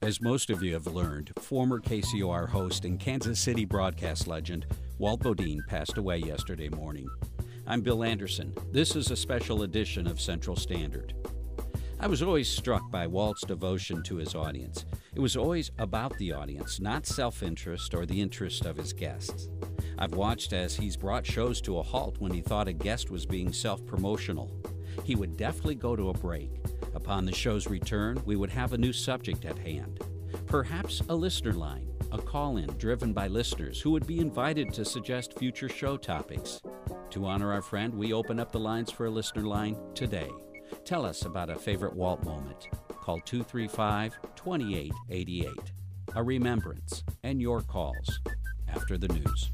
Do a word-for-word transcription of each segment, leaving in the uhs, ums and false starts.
As most of you have learned, former K C O R host and Kansas City broadcast legend Walt Bodine passed away yesterday morning. I'm Bill Anderson. This is a special edition of Central Standard. I was always struck by Walt's devotion to his audience. It was always about the audience, not self-interest or the interest of his guests. I've watched as he's brought shows to a halt when he thought a guest was being self-promotional. He would definitely go to a break. Upon the show's return, we would have a new subject at hand. Perhaps a listener line, a call-in driven by listeners who would be invited to suggest future show topics. To honor our friend, we open up the lines for a listener line today. Tell us about a favorite Walt moment. Call two three five, two eight eight eight. A remembrance and your calls after the news.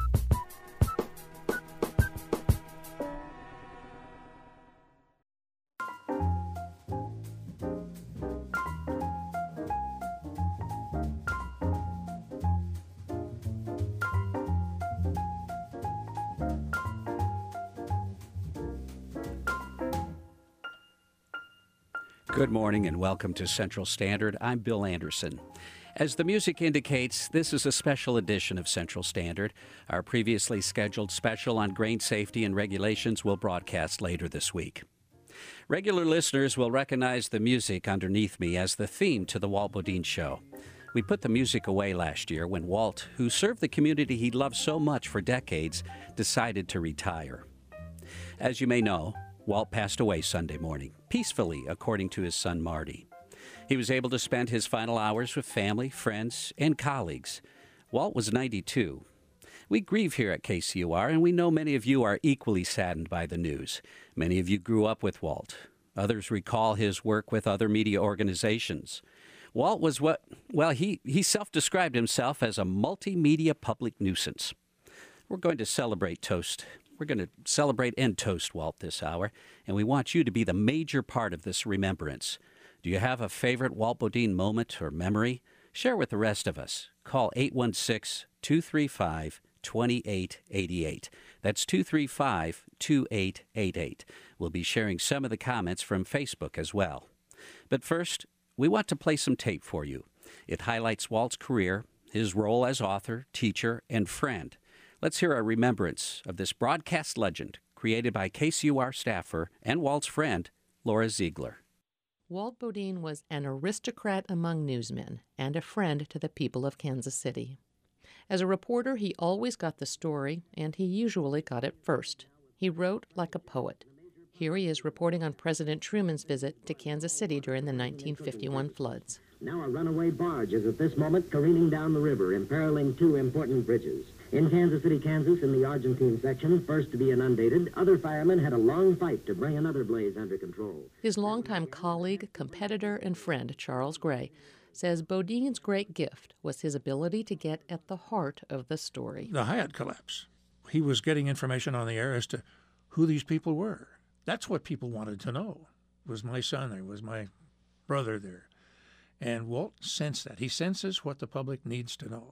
Good morning and welcome to Central Standard. I'm Bill Anderson. As the music indicates, this is a special edition of Central Standard. Our previously scheduled special on grain safety and regulations will broadcast later this week. Regular listeners will recognize the music underneath me as the theme to the Walt Bodine Show. We put the music away last year when Walt, who served the community he loved so much for decades, decided to retire. As you may know, Walt passed away Sunday morning, peacefully, according to his son Marty. He was able to spend his final hours with family, friends, and colleagues. Walt was ninety-two. We grieve here at K C O R, and we know many of you are equally saddened by the news. Many of you grew up with Walt. Others recall his work with other media organizations. Walt was what, well, he, he self-described himself as a multimedia public nuisance. We're going to celebrate toast. We're going to celebrate and toast Walt this hour, and we want you to be the major part of this remembrance. Do you have a favorite Walt Bodine moment or memory? Share with the rest of us. Call eight one six, two three five, two eight eight eight. That's two three five, two eight eight eight. We'll be sharing some of the comments from Facebook as well. But first, we want to play some tape for you. It highlights Walt's career, his role as author, teacher, and friend. Let's hear a remembrance of this broadcast legend created by K C O R staffer and Walt's friend, Laura Ziegler. Walt Bodine was an aristocrat among newsmen and a friend to the people of Kansas City. As a reporter, he always got the story, and he usually got it first. He wrote like a poet. Here he is reporting on President Truman's visit to Kansas City during the nineteen fifty-one floods. Now a runaway barge is at this moment careening down the river, imperiling two important bridges. In Kansas City, Kansas, in the Argentine section, first to be inundated, other firemen had a long fight to bring another blaze under control. His longtime colleague, competitor, and friend, Charles Gray, says Bodine's great gift was his ability to get at the heart of the story. The Hyatt collapse. He was getting information on the air as to who these people were. That's what people wanted to know. Was my son there? Was my brother there? And Walt sensed that. He senses what the public needs to know.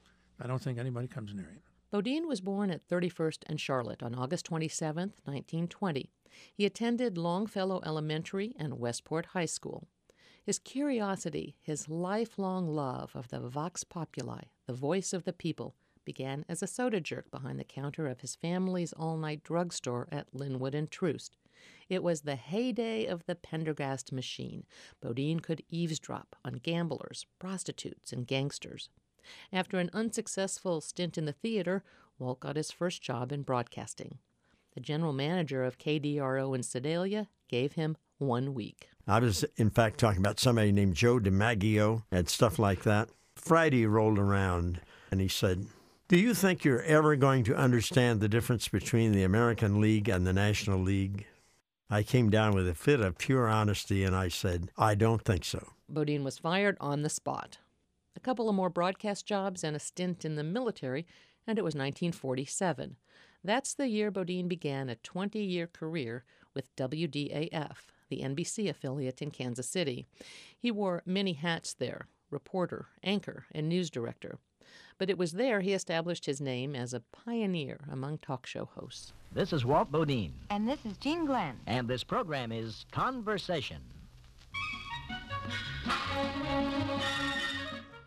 I don't think anybody comes near him. Bodine was born at thirty-first and Charlotte on August twenty-seventh, nineteen twenty. He attended Longfellow Elementary and Westport High School. His curiosity, his lifelong love of the vox populi, the voice of the people, began as a soda jerk behind the counter of his family's all-night drugstore at Linwood and Troost. It was the heyday of the Pendergast machine. Bodine could eavesdrop on gamblers, prostitutes, and gangsters. After an unsuccessful stint in the theater, Walt got his first job in broadcasting. The general manager of K D R O in Sedalia gave him one week. I was, in fact, talking about somebody named Joe DiMaggio and stuff like that. Friday rolled around, and he said, "Do you think you're ever going to understand the difference between the American League and the National League?" I came down with a fit of pure honesty, and I said, "I don't think so." Bodine was fired on the spot. A couple of more broadcast jobs and a stint in the military, and it was nineteen forty-seven. That's the year Bodine began a twenty-year career with W D A F, the N B C affiliate in Kansas City. He wore many hats there, reporter, anchor, and news director. But it was there he established his name as a pioneer among talk show hosts. This is Walt Bodine. And this is Jean Glenn. And this program is Conversation.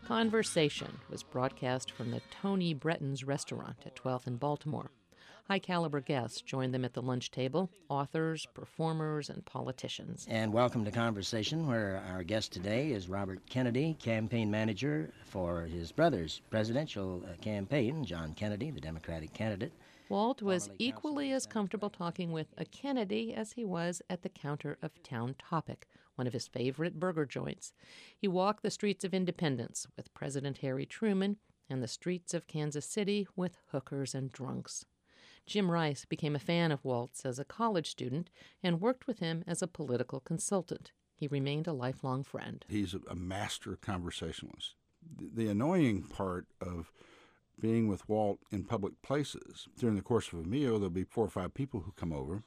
Conversation was broadcast from the Tony Breton's restaurant at twelfth and Baltimore. High-caliber guests joined them at the lunch table, authors, performers, and politicians. And welcome to Conversation, where our guest today is Robert Kennedy, campaign manager for his brother's presidential uh, campaign, John Kennedy, the Democratic candidate. Walt was equally as comfortable talking with a Kennedy as he was at the counter of Town Topic, one of his favorite burger joints. He walked the streets of Independence with President Harry Truman and the streets of Kansas City with hookers and drunks. Jim Rice became a fan of Walt's as a college student and worked with him as a political consultant. He remained a lifelong friend. He's a master conversationalist. The annoying part of being with Walt in public places, during the course of a meal, there'll be four or five people who come over.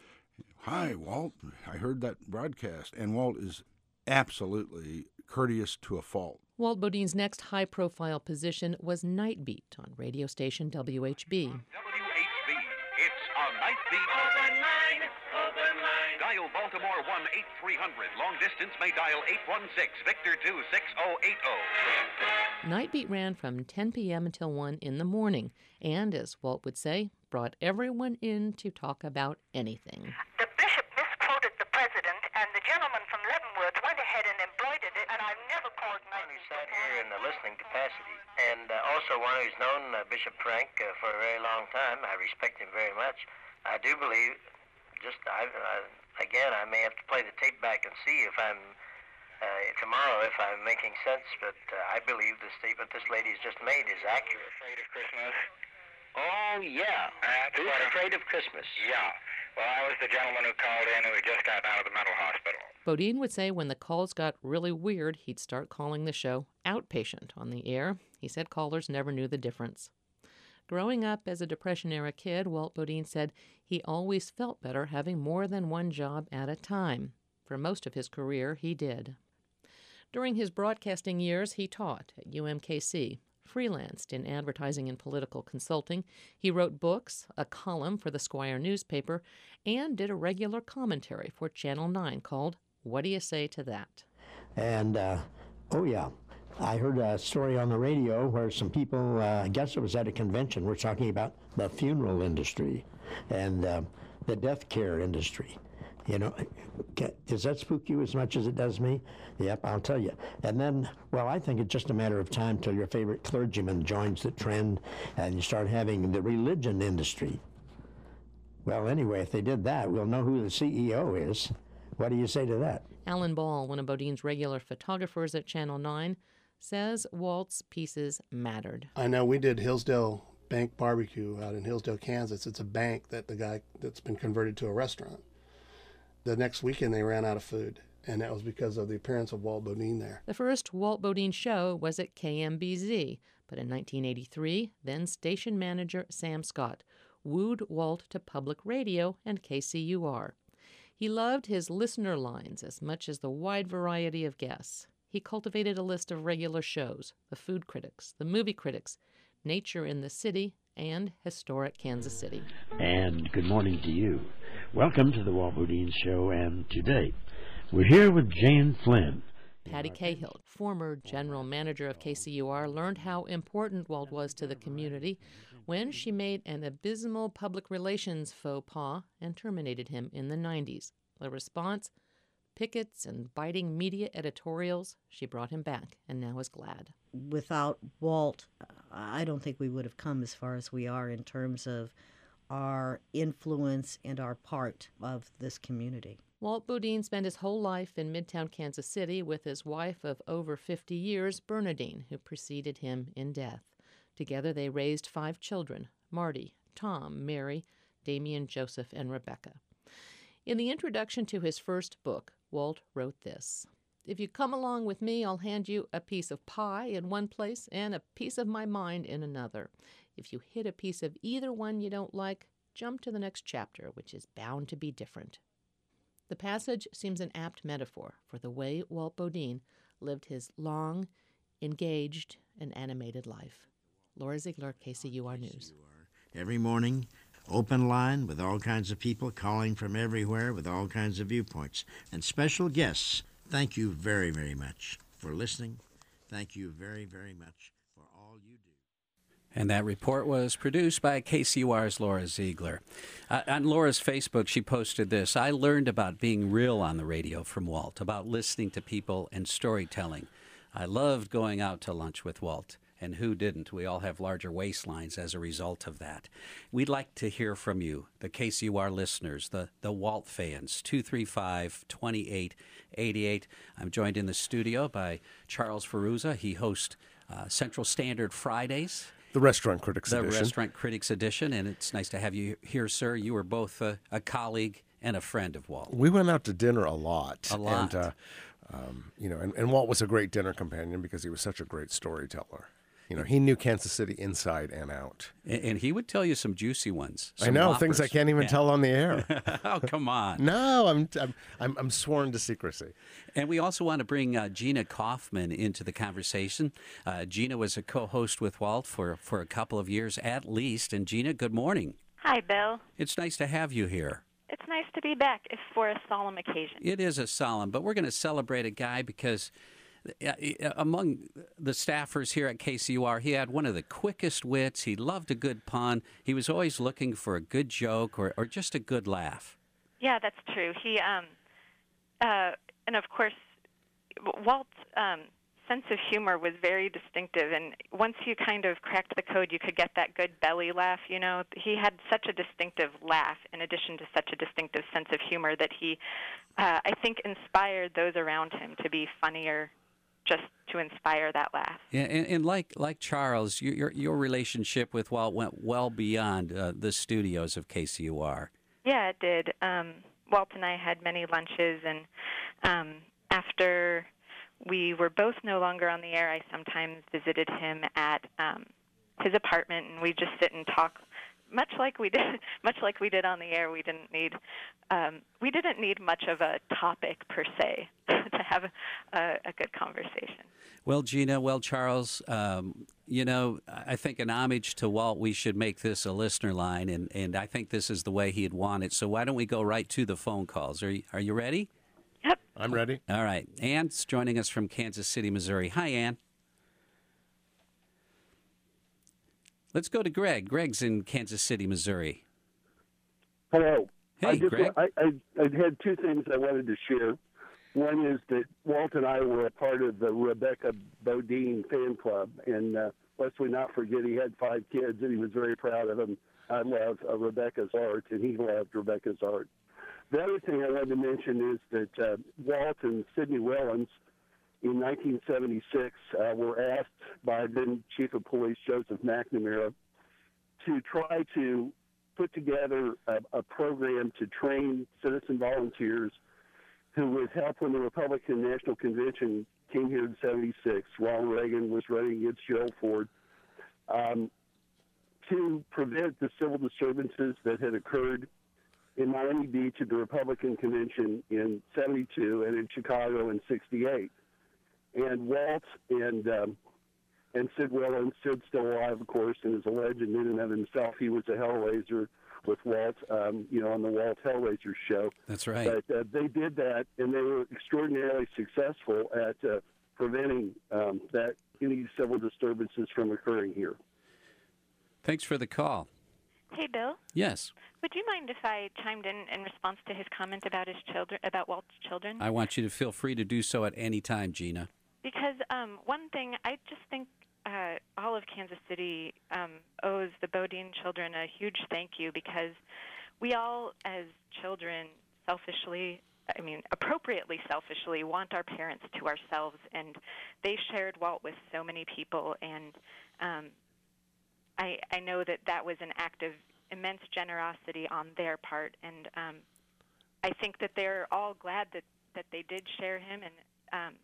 Hi, Walt, I heard that broadcast. And Walt is absolutely courteous to a fault. Walt Bodine's next high-profile position was Night Beat on radio station W H B. W H B, it's a Night Beat. Open line, open line. Dial Baltimore one eight three hundred. Long distance may dial eight one six, Victor two, six oh eight oh. Night Beat ran from ten p.m. until one in the morning, and, as Walt would say, brought everyone in to talk about anything. The bishop misquoted the president, and the gentleman from Leavenworth went ahead and embroidered it, and I've never called Night Beat. He sat here in the listening capacity, and uh, also one who's known uh, Bishop Frank uh, for a very long time. I respect him very much. I do believe, just I, uh, again, I may have to play the tape back and see if I'm Uh, tomorrow, if I'm making sense, but uh, I believe the statement this lady has just made is accurate. Afraid of Christmas? Oh, yeah. That's Who's what I'm- afraid of Christmas? Yeah. Well, I was the gentleman who called in who had just gotten out of the mental hospital. Bodine would say when the calls got really weird, he'd start calling the show Outpatient on the air. He said callers never knew the difference. Growing up as a Depression-era kid, Walt Bodine said he always felt better having more than one job at a time. For most of his career, he did. During his broadcasting years, he taught at U M K C, freelanced in advertising and political consulting. He wrote books, a column for the Squire newspaper, and did a regular commentary for Channel nine called What Do You Say to That? And, uh, oh yeah, I heard a story on the radio where some people, uh, I guess it was at a convention, were talking about the funeral industry and uh, the death care industry. You know, does that spook you as much as it does me? Yep, I'll tell you. And then, well, I think it's just a matter of time till your favorite clergyman joins the trend and you start having the religion industry. Well, anyway, if they did that, we'll know who the C E O is. What do you say to that? Alan Ball, one of Bodine's regular photographers at Channel nine, says Walt's pieces mattered. I know we did Hillsdale Bank Barbecue out in Hillsdale, Kansas. It's a bank that the guy that's been converted to a restaurant. The next weekend they ran out of food, and that was because of the appearance of Walt Bodine there. The first Walt Bodine show was at K M B Z, but in nineteen eighty-three, then station manager Sam Scott wooed Walt to public radio and K C U R. He loved his listener lines as much as the wide variety of guests. He cultivated a list of regular shows, the food critics, the movie critics, nature in the city, and historic Kansas City. And good morning to you. Welcome to the Walt Bodine Show, and today we're here with Jane Flynn. Patty Cahill, former general manager of K C U R, learned how important Walt was to the community when she made an abysmal public relations faux pas and terminated him in the nineties. The response? Pickets and biting media editorials. She brought him back and now is glad. Without Walt, I don't think we would have come as far as we are in terms of our influence and our part of this community. Walt Bodine spent his whole life in Midtown Kansas City with his wife of over fifty years, Bernadine, who preceded him in death. Together they raised five children, Marty, Tom, Mary, Damien, Joseph, and Rebecca. In the introduction to his first book, Walt wrote this: "If you come along with me, I'll hand you a piece of pie in one place and a piece of my mind in another. If you hit a piece of either one you don't like, jump to the next chapter, which is bound to be different." The passage seems an apt metaphor for the way Walt Bodine lived his long, engaged, and animated life. Laura Ziegler, K C U R News. Every morning, open line with all kinds of people calling from everywhere with all kinds of viewpoints. And special guests, thank you very, very much for listening Thank you very, very much for all you do. And that report was produced by K C U R's Laura Ziegler. Uh, on Laura's Facebook, she posted this: I learned about being real on the radio from Walt, about listening to people and storytelling. I loved going out to lunch with Walt. And who didn't? We all have larger waistlines as a result of that. We'd like to hear from you, the K C U R listeners, the, the Walt fans, two three five, two eight eight eight. I'm joined in the studio by Charles Ferruzza. He hosts uh, Central Standard Fridays. The Restaurant Critics the Edition. The Restaurant Critics Edition, and it's nice to have you here, sir. You were both a, a colleague and a friend of Walt. We went out to dinner a lot. A lot. And, uh, um, you know, and, and Walt was a great dinner companion because he was such a great storyteller. You know, he knew Kansas City inside and out. And, and he would tell you some juicy ones. I know, whoppers. things I can't even yeah. tell on the air. Oh, come on. No, I'm, I'm I'm I'm sworn to secrecy. And we also want to bring uh, Gina Kaufman into the conversation. Uh, Gina was a co-host with Walt for, for a couple of years at least. And Gina, good morning. Hi, Bill. It's nice to have you here. It's nice to be back if for a solemn occasion. It is a solemn, but we're going to celebrate a guy because among the staffers here at K C U R, he had one of the quickest wits. He loved a good pun. He was always looking for a good joke or, or just a good laugh. Yeah, that's true. He, um, uh, and of course, Walt's um, sense of humor was very distinctive. And once you kind of cracked the code, you could get that good belly laugh. You know, he had such a distinctive laugh, in addition to such a distinctive sense of humor, that he, uh, I think, inspired those around him to be funnier, just to inspire that laugh. Yeah, and, and like like Charles, your, your your relationship with Walt went well beyond uh, the studios of K C U R. Yeah, it did. Um, Walt and I had many lunches, and um, after we were both no longer on the air, I sometimes visited him at um, his apartment, and we'd just sit and talk. Much like we did, much like we did on the air, we didn't need um, we didn't need much of a topic per se to have a, a good conversation. Well, Gina, well, Charles, um, you know, I think in homage to Walt, we should make this a listener line, and, and I think this is the way he'd want it. So why don't we go right to the phone calls? Are you, are you ready? Yep. I'm ready. All right. Anne's joining us from Kansas City, Missouri. Hi, Anne. Let's go to Greg. Greg's in Kansas City, Missouri. Hello. Hey, I just, Greg. I, I, I had two things I wanted to share. One is that Walt and I were a part of the Rebecca Bodine fan club, and uh, lest we not forget, he had five kids, and he was very proud of them. I love uh, Rebecca's art, and he loved Rebecca's art. The other thing I wanted to mention is that uh, Walt and Sidney Wellens, in nineteen seventy-six, uh, were asked by then Chief of Police Joseph McNamara to try to put together a, a program to train citizen volunteers who would help when the Republican National Convention came here in seventy-six. Ronald Reagan was running against Gerald Ford, um, to prevent the civil disturbances that had occurred in Miami Beach at the Republican Convention in seventy-two and in Chicago in sixty-eight. And Walt and um, and Sid Wellens, Sid's still alive, of course, and is a legend in and of himself. He was a Hellraiser with Walt, um, you know, on the Walt Hellraiser show. That's right. But uh, they did that, and they were extraordinarily successful at uh, preventing um, that any civil disturbances from occurring here. Thanks for the call. Hey, Bill. Yes. Would you mind if I chimed in in response to his comment about his children, about Walt's children? I want you to feel free to do so at any time, Gina. Because um, one thing, I just think uh, all of Kansas City um, owes the Bodine children a huge thank you, because we all, as children, selfishly, I mean, appropriately selfishly, want our parents to ourselves, and they shared Walt with so many people, and um, I, I know that that was an act of immense generosity on their part, and um, I think that they're all glad that, that they did share him, and um,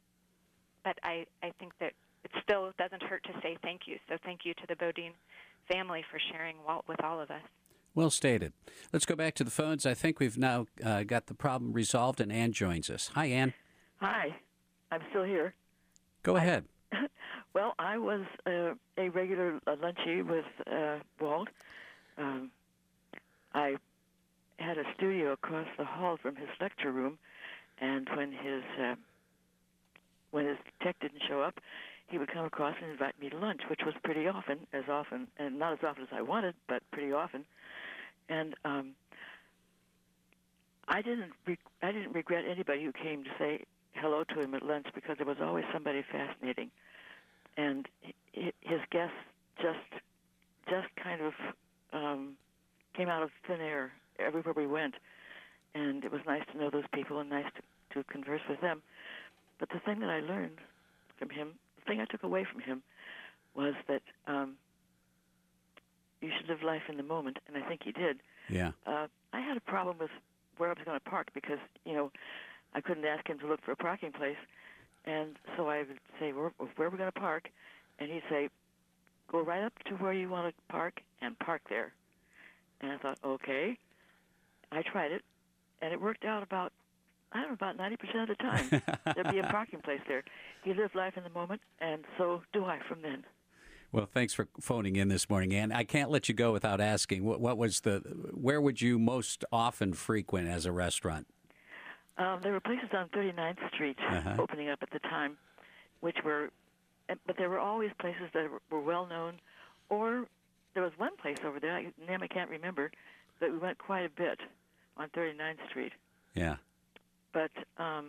but I, I think that it still doesn't hurt to say thank you. So thank you to the Bodine family for sharing Walt with all of us. Well stated. Let's go back to the phones. I think we've now uh, got the problem resolved, and Ann joins us. Hi, Ann. Hi. I'm still here. Go ahead. Well, I was uh, a regular uh, lunchie with uh, Walt. Um, I had a studio across the hall from his lecture room, and when his uh, when his tech didn't show up, he would come across and invite me to lunch, which was pretty often, as often, and not as often as I wanted, but pretty often. And um, I didn't re- I didn't regret anybody who came to say hello to him at lunch, because there was always somebody fascinating, and h- his guests just just kind of um, came out of thin air everywhere we went, and it was nice to know those people and nice to, to converse with them. But the thing that I learned from him, the thing I took away from him, was that um, you should live life in the moment, and I think he did. Yeah. Uh, I had a problem with where I was going to park because, you know, I couldn't ask him to look for a parking place. And so I would say, where, where are we going to park? And he'd say, go right up to where you want to park and park there. And I thought, okay. I tried it, and it worked out about, I don't know, about ninety percent of the time. There'd be a parking place there. He lived life in the moment, and so do I from then. Well, thanks for phoning in this morning, Ann. I can't let you go without asking, what, what was the, where would you most often frequent as a restaurant? Um, there were places on thirty-ninth Street Uh-huh. opening up at the time, which were, but there were always places that were well known, or there was one place over there, I, name I can't remember, but we went quite a bit on thirty-ninth Street. Yeah. But um,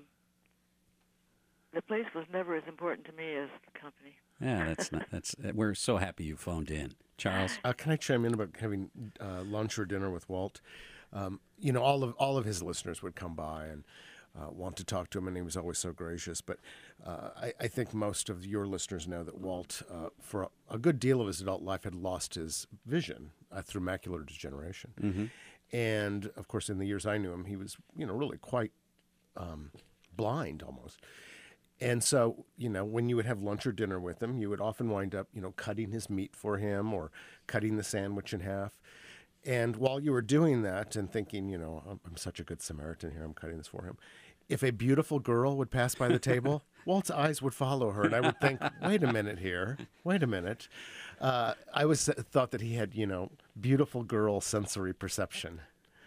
the place was never as important to me as the company. Yeah, that's not, that's. We're so happy you phoned in, Charles. Uh, can I chime in about having uh, lunch or dinner with Walt? Um, you know, all of all of his listeners would come by and uh, want to talk to him, and he was always so gracious. But uh, I, I think most of your listeners know that Walt, uh, for a, a good deal of his adult life, had lost his vision uh, through macular degeneration. Mm-hmm. And of course, in the years I knew him, he was, you know, really quite um, blind almost. And so, you know, when you would have lunch or dinner with him, you would often wind up, you know, cutting his meat for him or cutting the sandwich in half. And while you were doing that and thinking, you know, I'm, I'm such a good Samaritan here, I'm cutting this for him, if a beautiful girl would pass by the table, Walt's eyes would follow her, and I would think, wait a minute here, wait a minute. Uh, I was thought that he had, you know, beautiful girl sensory perception.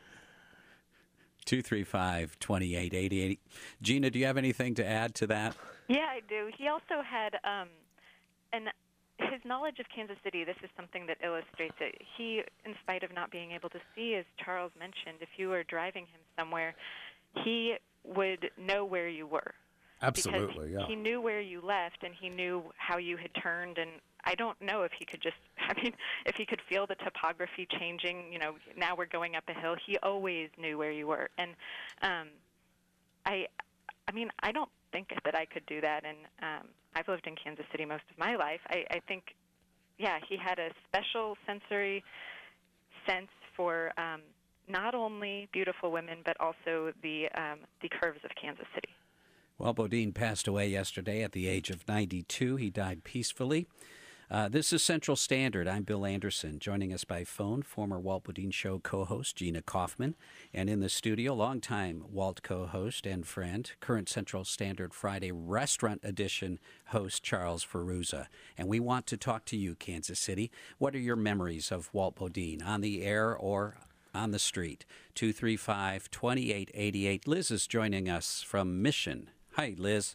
two three five, two eight eight eight. Gina, do you have anything to add to that? Yeah, I do. He also had, um, and his knowledge of Kansas City, this is something that illustrates it. He, in spite of not being able to see, as Charles mentioned, if you were driving him somewhere, he would know where you were. Absolutely, because yeah. He knew where you left, and he knew how you had turned, and I don't know if he could just, I mean, if he could feel the topography changing, you know, now we're going up a hill. He always knew where you were. And um, I, I mean, I don't think that I could do that, and um, I've lived in Kansas City most of my life. I, I think, yeah, he had a special sensory sense for um, not only beautiful women, but also the um, the curves of Kansas City. Well, Bodine passed away yesterday at the age of ninety-two. He died peacefully. Uh, this is Central Standard. I'm Bill Anderson. Joining us by phone, former Walt Bodine Show co-host Gina Kaufman, and in the studio, longtime Walt co-host and friend, current Central Standard Friday Restaurant Edition host Charles Ferruzza. And we want to talk to you, Kansas City. What are your memories of Walt Bodine, on the air or on the street? two three five, two eight eight eight. Liz is joining us from Mission. Hi, Liz.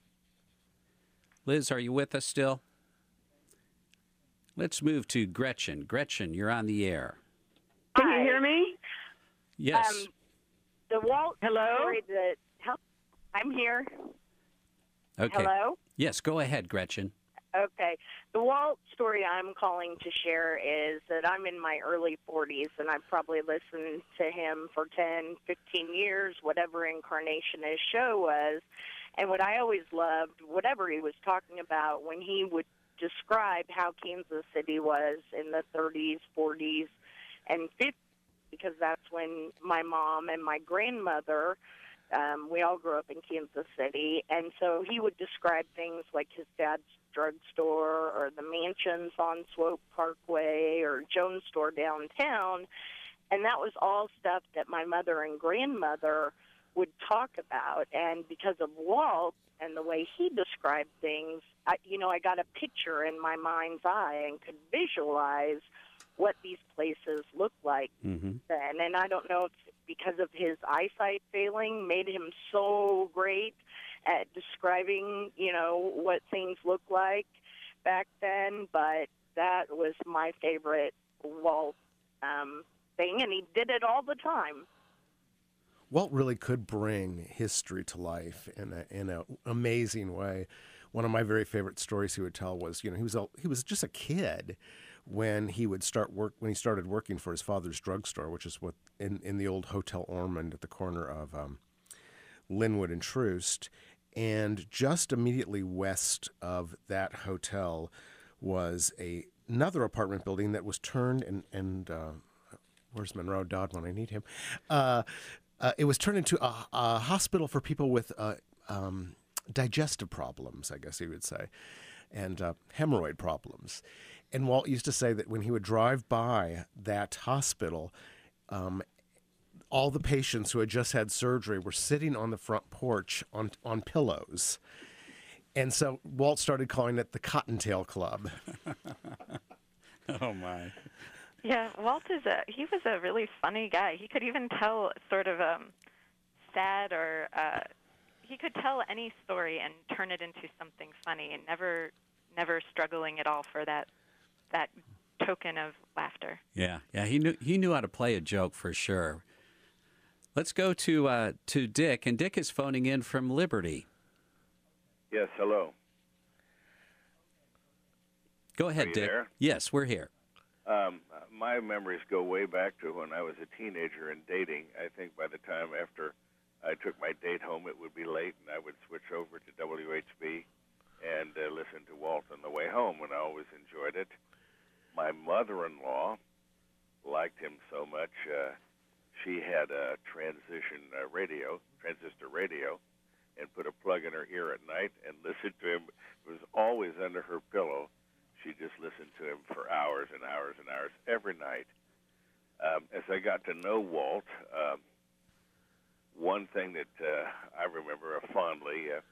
Liz, are you with us still? Let's move to Gretchen. Gretchen, you're on the air. Can you hear me? Yes. Um, the Walt Hello? story that help, I'm here. Okay. Hello? Yes, go ahead, Gretchen. Okay. The Walt story I'm calling to share is that I'm in my early forties, and I've probably listened to him for ten, fifteen years, whatever incarnation his show was. And what I always loved, whatever he was talking about, when he would describe how Kansas City was in the thirties, forties, and fifties, because that's when my mom and my grandmother, um, we all grew up in Kansas City, and so he would describe things like his dad's drugstore or the mansions on Swope Parkway or Jones Store downtown, and that was all stuff that my mother and grandmother would talk about. And because of Walt and the way he described things, I, you know, I got a picture in my mind's eye and could visualize what these places looked like mm-hmm. then. And I don't know if because of his eyesight failing made him so great at describing, you know, what things looked like back then, but that was my favorite Walt um, thing, and he did it all the time. Walt really could bring history to life in a in an amazing way. One of my very favorite stories he would tell was, you know, he was a, he was just a kid when he would start work when he started working for his father's drugstore, which is what in, in the old Hotel Ormond at the corner of um, Linwood and Troost, and just immediately west of that hotel was a another apartment building that was turned and and uh, where's Monroe Dodd when I need him? Uh, uh, it was turned into a, a hospital for people with uh, um, digestive problems, I guess he would say, and uh, hemorrhoid problems. And Walt used to say that when he would drive by that hospital, um, all the patients who had just had surgery were sitting on the front porch on on pillows. And so Walt started calling it the Cottontail Club. Oh, my. Yeah, Walt is a, he was a really funny guy. He could even tell sort of um, sad or, uh, he could tell any story and turn it into something funny, and never, never struggling at all for that, that token of laughter. Yeah, yeah, he knew he knew how to play a joke for sure. Let's go to uh, to Dick, and Dick is phoning in from Liberty. Yes, hello. Go ahead, Are you Dick. there? Yes, we're here. Um, my memories go way back to when I was a teenager and dating. I think by the time after I took my date home, it would be late, and I would switch over to W H B and uh, listen to Walt on the way home, and I always enjoyed it. My mother-in-law liked him so much. Uh, she had a transition uh, radio, transistor radio, and put a plug in her ear at night and listened to him. It was always under her pillow. She just listened to him for hours and hours and hours every night. Um, as I got to know Walt, um, one thing that uh, I remember uh, fondly, uh,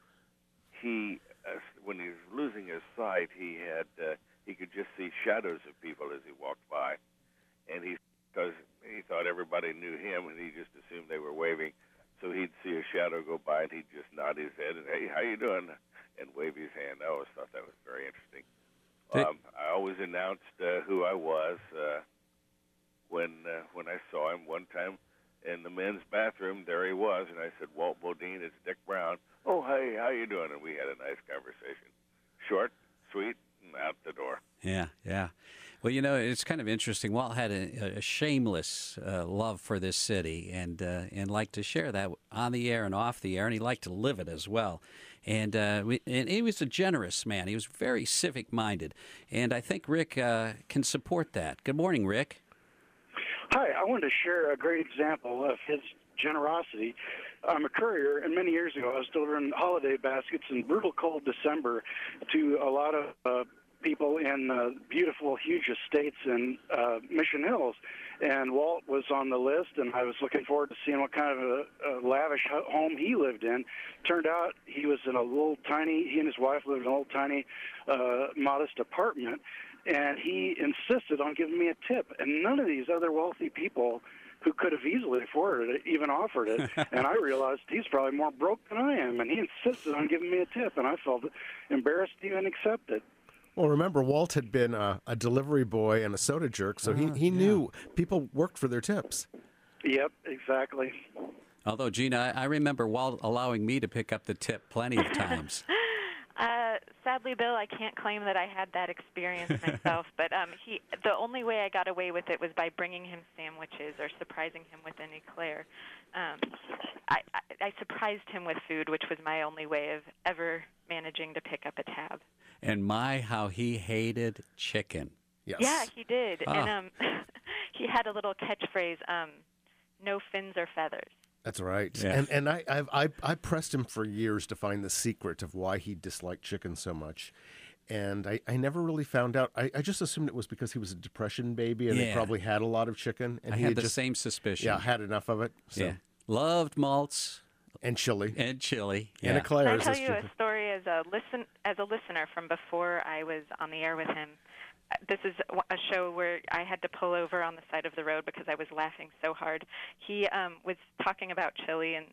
he, uh, when he was losing his sight, he had uh, he could just see shadows of people as he walked by, and he because he thought everybody knew him, and he just assumed they were waving. So he'd see a shadow go by, and he'd just nod his head and, hey, how you doing? And wave his hand. I always thought that was very interesting. Um, I always announced uh, who I was uh, when uh, when I saw him one time in the men's bathroom. There he was, and I said, Walt Bodine, it's Dick Brown. Oh, hey, how you doing? And we had a nice conversation. Short, sweet, and out the door. Yeah, yeah. Well, you know, it's kind of interesting. Walt had a, a shameless uh, love for this city, and uh, and liked to share that on the air and off the air, and he liked to live it as well. And uh, we, and he was a generous man. He was very civic-minded, and I think Rick uh, can support that. Good morning, Rick. Hi, I wanted to share a great example of his generosity. I'm a courier, and many years ago I was delivering holiday baskets in brutal cold December to a lot of uh, people in uh, beautiful, huge estates in uh, Mission Hills. And Walt was on the list, and I was looking forward to seeing what kind of a, a lavish home he lived in. Turned out he was in a little tiny, he and his wife lived in a little tiny, uh, modest apartment, and he insisted on giving me a tip. And none of these other wealthy people who could have easily afforded it even offered it. And I realized he's probably more broke than I am, and he insisted on giving me a tip, and I felt embarrassed to even accept it. Well, remember, Walt had been a, a delivery boy and a soda jerk, so he, he yeah. knew people worked for their tips. Yep, exactly. Although, Gina, I remember Walt allowing me to pick up the tip plenty of times. uh, sadly, Bill, I can't claim that I had that experience myself, but um, he the only way I got away with it was by bringing him sandwiches or surprising him with an eclair. Um, I, I, I surprised him with food, which was my only way of ever managing to pick up a tab. And my, how he hated chicken. Yes. Yeah, he did. Oh. And um, he had a little catchphrase, um, no fins or feathers. That's right. Yeah. And and I, I've, I I pressed him for years to find the secret of why he disliked chicken so much. And I, I never really found out. I, I just assumed it was because he was a depression baby and Yeah. they probably had a lot of chicken. And I he had the just, same suspicion. Yeah, had enough of it. So. Yeah. Loved malts. And chili. And chili. And yeah. eclairs. Can I tell you a story as a listen as a listener from before I was on the air with him? This is a show where I had to pull over on the side of the road because I was laughing so hard. He um, was talking about chili and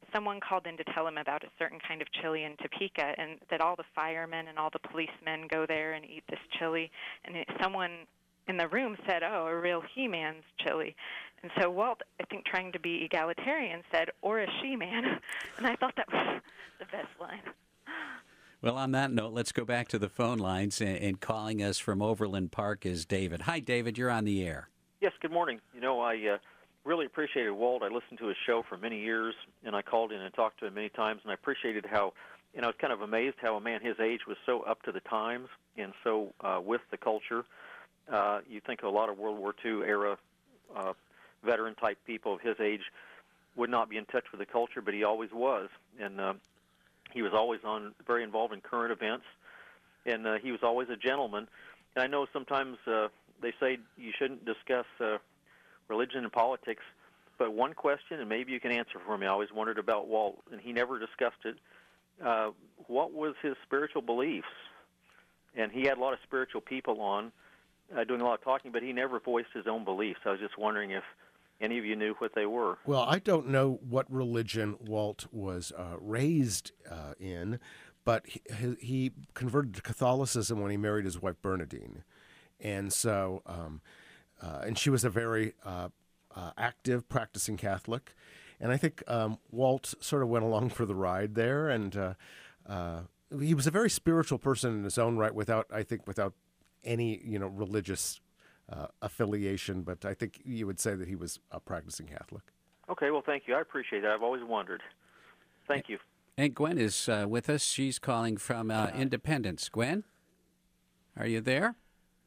someone called in to tell him about a certain kind of chili in Topeka, and that all the firemen and all the policemen go there and eat this chili. And it, someone in the room said, "Oh, a real he-man's chili." And so Walt, I think, trying to be egalitarian, said, "Or a she-man." And I thought that was the best line. Well, on that note, let's go back to the phone lines, and, and calling us from Overland Park is David. Hi, David. You're on the air. Yes, good morning. You know, I uh, really appreciated Walt. I listened to his show for many years, and I called in and talked to him many times, and I appreciated how, and I was kind of amazed how a man his age was so up to the times and so uh, with the culture. Uh, you think a lot of World War Two era uh, veteran-type people of his age would not be in touch with the culture, but he always was, and uh, he was always on, very involved in current events, and uh, he was always a gentleman. And I know sometimes uh, they say you shouldn't discuss uh, religion and politics, but one question, and maybe you can answer for me, I always wondered about Walt, and he never discussed it. Uh, what was his spiritual beliefs? And he had a lot of spiritual people on, uh, doing a lot of talking, but he never voiced his own beliefs. I was just wondering if any of you knew what they were. Well, I don't know what religion Walt was uh, raised uh, in, but he, he converted to Catholicism when he married his wife Bernadine. And so, um, uh, and she was a very uh, uh, active, practicing Catholic. And I think um, Walt sort of went along for the ride there. And uh, uh, he was a very spiritual person in his own right, without, I think, without any, you know, religious Uh, affiliation, but I think you would say that he was a practicing Catholic. Okay, well, thank you. I appreciate that. I've always wondered. Thank you. And Gwen is uh, with us. She's calling from uh, Independence. Gwen, are you there?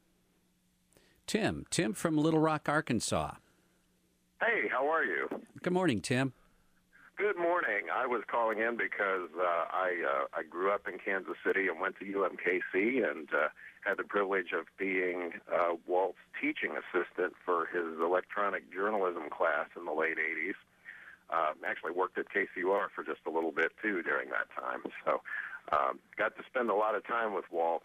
Tim. Tim from Little Rock, Arkansas. Hey, how are you? Good morning, Tim. Good morning. I was calling in because uh, I uh, I grew up in Kansas City and went to U M K C and uh, had the privilege of being uh, Walt's teaching assistant for his electronic journalism class in the late eighties. Uh, actually worked at K C U R for just a little bit, too, during that time. So um, got to spend a lot of time with Walt.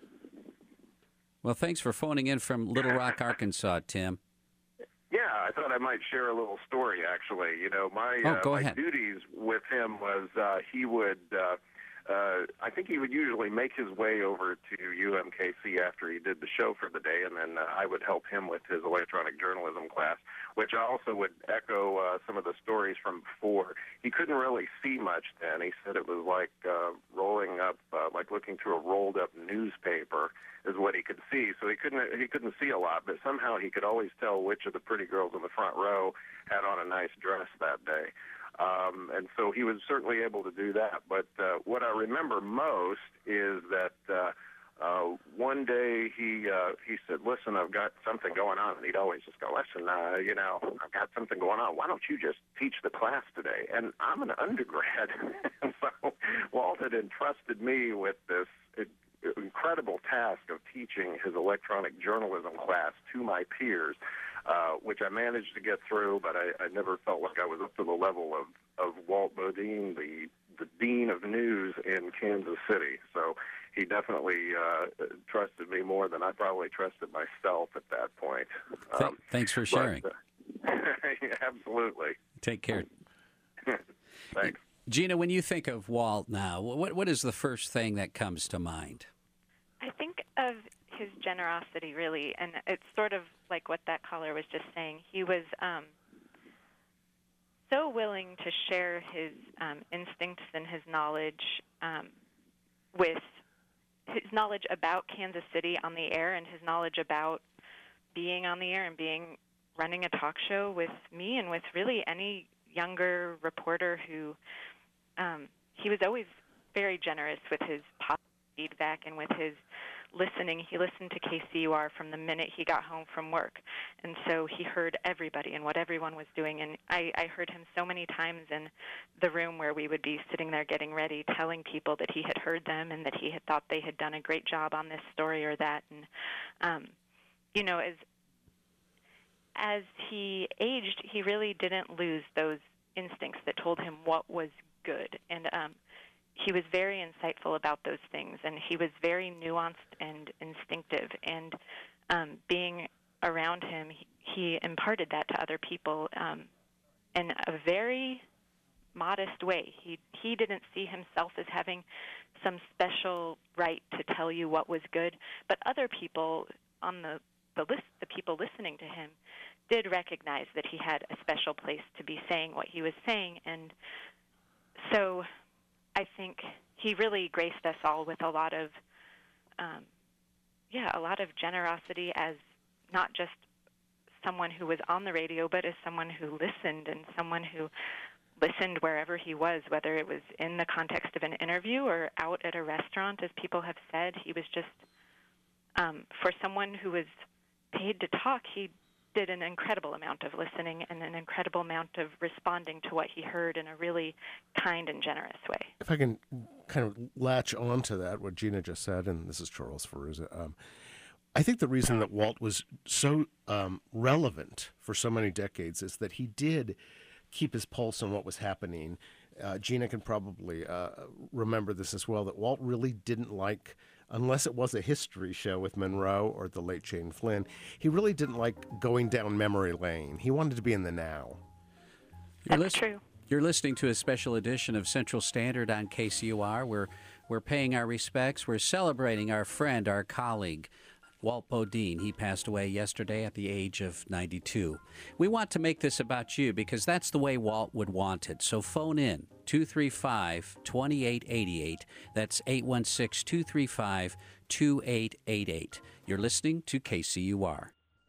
Well, thanks for phoning in from Little Rock, Arkansas, Tim. Yeah, I thought I might share a little story, actually. You know, my, oh, uh, go my ahead. duties with him was uh, he would, uh, uh, I think he would usually make his way over to U M K C after he did the show for the day, and then uh, I would help him with his electronic journalism class, which I also would echo uh, some of the stories from before. He couldn't really see much then. He said it was like uh, rolling up, uh, like looking through a rolled-up newspaper is what he could see. So he couldn't he couldn't see a lot, but somehow he could always tell which of the pretty girls in the front row had on a nice dress that day. Um, and so he was certainly able to do that. But uh, what I remember most is that uh, uh, one day he uh, he said, "Listen, I've got something going on." And he'd always just go, "Listen, uh, you know, I've got something going on. Why don't you just teach the class today?" And I'm an undergrad. And so Walt had entrusted me with this incredible task of teaching his electronic journalism class to my peers, uh, which I managed to get through, but I, I never felt like I was up to the level of, of Walt Bodine, the, the dean of news in Kansas City. So he definitely uh, trusted me more than I probably trusted myself at that point. Th- Um, thanks for sharing. But, uh, absolutely. Take care. Thanks. Gina, when you think of Walt now, what what is the first thing that comes to mind? I think of his generosity, really, and it's sort of like what that caller was just saying. He was um, so willing to share his um, instincts and his knowledge um, with his knowledge about Kansas City on the air and his knowledge about being on the air and being running a talk show with me and with really any younger reporter who um, he was always very generous with his positive feedback and with his listening. He listened to K C U R from the minute he got home from work, and so he heard everybody and what everyone was doing. And I, I heard him so many times in the room where we would be sitting there getting ready, telling people that he had heard them and that he had thought they had done a great job on this story or that. And um, you know, as as he aged, he really didn't lose those instincts that told him what was good. And um, he was very insightful about those things, and he was very nuanced and instinctive. And um, being around him, he, he imparted that to other people um, in a very modest way. He he didn't see himself as having some special right to tell you what was good, but other people on the the list, the people listening to him, did recognize that he had a special place to be saying what he was saying, and so I think he really graced us all with a lot of, um, yeah, a lot of generosity as not just someone who was on the radio, but as someone who listened and someone who listened wherever he was, whether it was in the context of an interview or out at a restaurant, as people have said. He was just, um, for someone who was paid to talk, he did an incredible amount of listening and an incredible amount of responding to what he heard in a really kind and generous way. If I can kind of latch on to that, what Gina just said, and this is Charles Ferruza, um, I think the reason that Walt was so um, relevant for so many decades is that he did keep his pulse on what was happening. Uh, Gina can probably uh, remember this as well, that Walt really didn't like, unless it was a history show with Monroe or the late Jane Flynn, he really didn't like going down memory lane. He wanted to be in the now. You're That's true. You're listening to a special edition of Central Standard on K C U R. We're, we're paying our respects. We're celebrating our friend, our colleague, Walt Bodine. He passed away yesterday at the age of ninety-two. We want to make this about you because that's the way Walt would want it. So phone in, two three five, two eight eight eight. That's eight one six, two three five, two eight eight eight. You're listening to K C U R.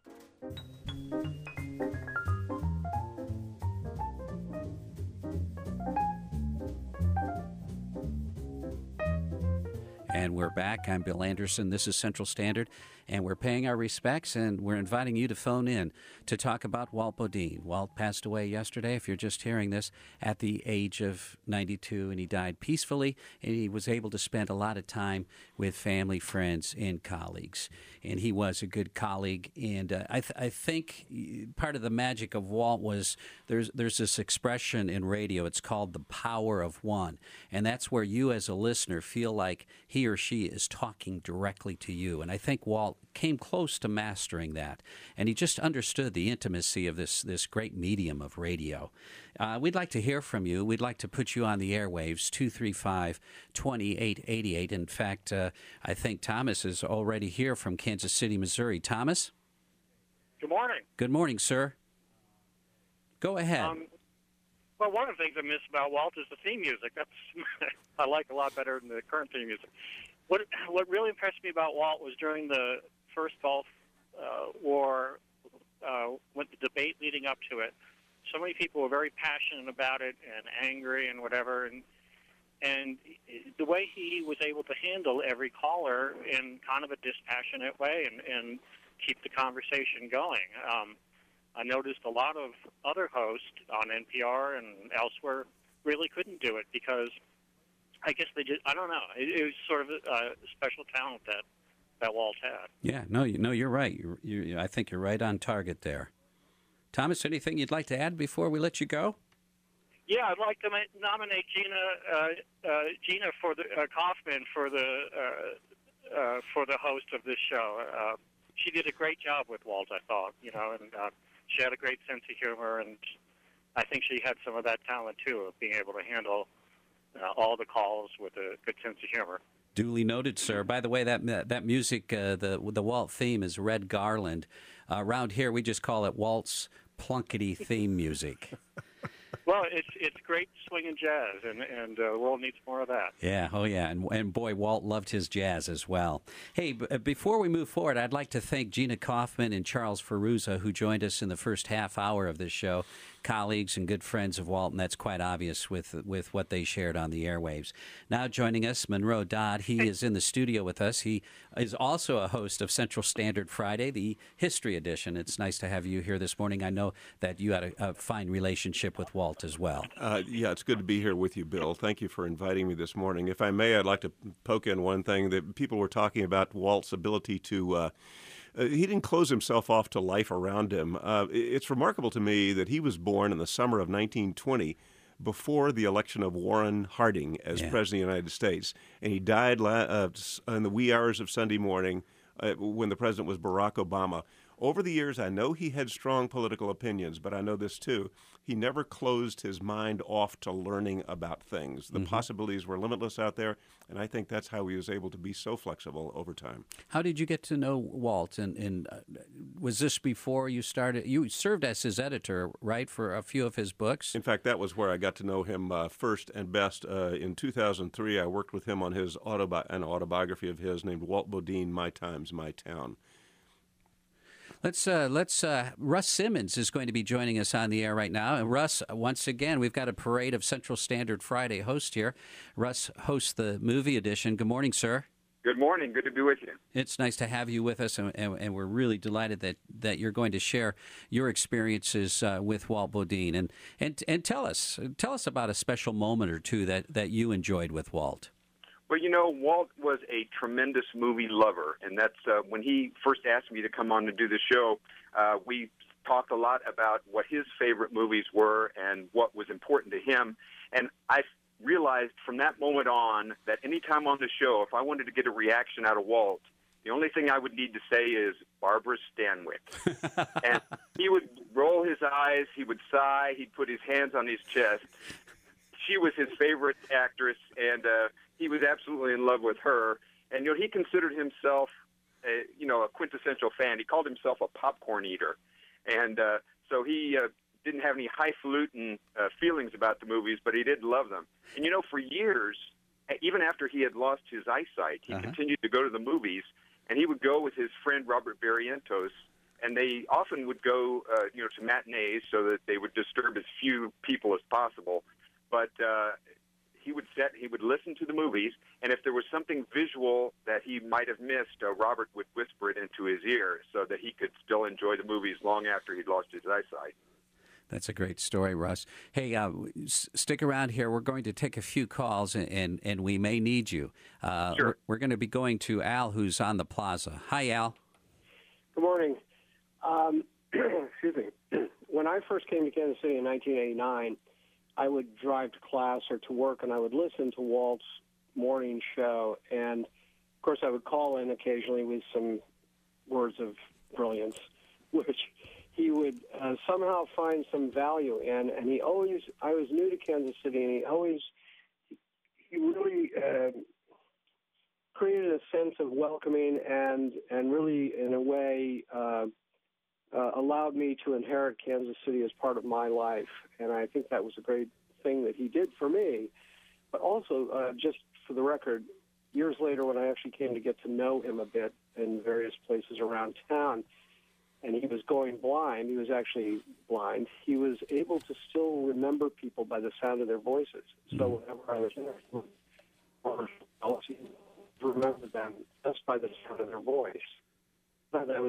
And we're back. I'm Bill Anderson. This is Central Standard, and we're paying our respects, and we're inviting you to phone in to talk about Walt Bodine. Walt passed away yesterday, if you're just hearing this, at the age of ninety-two, and he died peacefully, and he was able to spend a lot of time with family, friends, and colleagues. And he was a good colleague, and uh, I, th- I think part of the magic of Walt was there's, there's this expression in radio, it's called the power of one, and that's where you as a listener feel like he or she is talking directly to you. And I think Walt came close to mastering that, and he just understood the intimacy of this this great medium of radio. Uh, we'd like to hear from you. We'd like to put you on the airwaves, two three five, two eight eight eight. In fact, uh, I think Thomas is already here from Kansas City, Missouri. Thomas? Good morning. Good morning, sir. Go ahead. Um, well, one of the things I miss about Walt is the theme music. That's I like a lot better than the current theme music. What what really impressed me about Walt was during the first Gulf uh, War, uh, with the debate leading up to it, so many people were very passionate about it and angry and whatever, and and the way he was able to handle every caller in kind of a dispassionate way and, and keep the conversation going. Um, I noticed a lot of other hosts on N P R and elsewhere really couldn't do it because I guess they just, I don't know, it, it was sort of a special talent that, that Walt had. Yeah, no, you, no, you're right. You, you, I think you're right on target there. Thomas, anything you'd like to add before we let you go? Yeah, I'd like to ma- nominate Gina uh, uh, Gina for the uh, Kaufman for the uh, uh, for the host of this show. Uh, she did a great job with Walt, I thought. You know, and uh, she had a great sense of humor, and I think she had some of that talent too of being able to handle uh, all the calls with a good sense of humor. Duly noted, sir. By the way, that that music, uh, the the Walt theme is Red Garland. Uh, around here, we just call it Walt's Plunkety theme music. Well, it's it's great swinging jazz, and and uh, the world needs more of that. Yeah, oh yeah, and and boy, Walt loved his jazz as well. Hey, b- before we move forward, I'd like to thank Gina Kaufman and Charles Ferruza, who joined us in the first half hour of this show, colleagues and good friends of Walt, and that's quite obvious with with what they shared on the airwaves. Now joining us, Monroe Dodd. He is in the studio with us. He is also a host of Central Standard Friday, the History Edition. It's nice to have you here this morning. I know that you had a, a fine relationship with Walt as well. Uh, yeah, it's good to be here with you, Bill. Thank you for inviting me this morning. If I may, I'd like to poke in one thing that people were talking about Walt's ability to uh, Uh, he didn't close himself off to life around him. Uh, it's remarkable to me that he was born in the summer of nineteen twenty, before the election of Warren Harding as Yeah. President of the United States. And he died la- uh, in the wee hours of Sunday morning uh, when the president was Barack Obama. over the years, I know he had strong political opinions, but I know this too. He never closed his mind off to learning about things. The Mhm. possibilities were limitless out there, and I think that's how he was able to be so flexible over time. How did you get to know Walt? And, and uh, was this before you started? You served as his editor, right, for a few of his books? In fact, that was where I got to know him uh, first and best. Uh, in two thousand three, I worked with him on his autobi- an autobiography of his named Walt Bodine, My Times, My Town. Let's uh, let's. Uh, Russ Simmons is going to be joining us on the air right now. And Russ, once again, we've got a parade of Central Standard Friday host here. Russ hosts the movie edition. Good morning, sir. Good morning. Good to be with you. It's nice to have you with us, and, and, and we're really delighted that, that you're going to share your experiences uh, with Walt Bodine. And, and and tell us tell us about a special moment or two that, that you enjoyed with Walt. Well, you know, Walt was a tremendous movie lover, and that's uh, when he first asked me to come on to do the show. Uh, we talked a lot about what his favorite movies were and what was important to him. And I realized from that moment on that any time on the show, if I wanted to get a reaction out of Walt, the only thing I would need to say is Barbara Stanwyck. And he would roll his eyes, he would sigh, he'd put his hands on his chest. She was his favorite actress, and uh, he was absolutely in love with her. And, you know, he considered himself, a, you know, a quintessential fan. He called himself a popcorn eater. And uh, so he uh, didn't have any highfalutin uh, feelings about the movies, but he did love them. And, you know, for years, even after he had lost his eyesight, he Uh-huh. continued to go to the movies, and he would go with his friend Robert Barrientos, and they often would go, uh, you know, to matinees so that they would disturb as few people as possible. But uh, he would set, he would listen to the movies, and if there was something visual that he might have missed, uh, Robert would whisper it into his ear so that he could still enjoy the movies long after he'd lost his eyesight. That's a great story, Russ. Hey, uh, s- stick around here. We're going to take a few calls, and, and, and we may need you. Uh, Sure. We're, we're going to be going to Al, who's on the plaza. Hi, Al. Good morning. Um, excuse me. When I first came to Kansas City in nineteen eighty-nine, I would drive to class or to work, and I would listen to Walt's morning show. And, of course, I would call in occasionally with some words of brilliance, which he would uh, somehow find some value in. And he always, I was new to Kansas City, and he always, he really uh, created a sense of welcoming and, and really, in a way, uh, uh, allowed me to inherit Kansas City as part of my life. And I think that was a great thing that he did for me. But also, uh, just for the record, years later when I actually came to get to know him a bit in various places around town, and he was going blind, he was actually blind, he was able to still remember people by the sound of their voices. So whenever I was there, or else he remembered them just by the sound of their voice. That was